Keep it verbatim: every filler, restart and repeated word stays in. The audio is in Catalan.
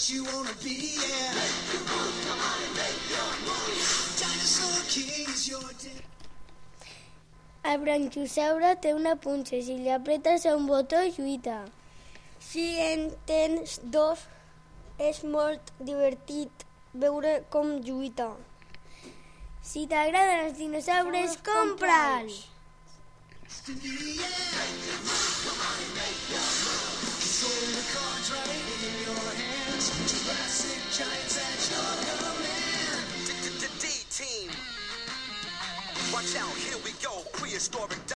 what you wanna be, yeah. Make your move, come on and make your move. Dinosaur King is your day. El brontosaure té una punxa. Si li apretes a un botó, lluita. Si en tens dos, és molt divertit veure com lluita. Si t'agraden els dinosaures, compra'ls! D-Team. Watch out, here we go, prehistoric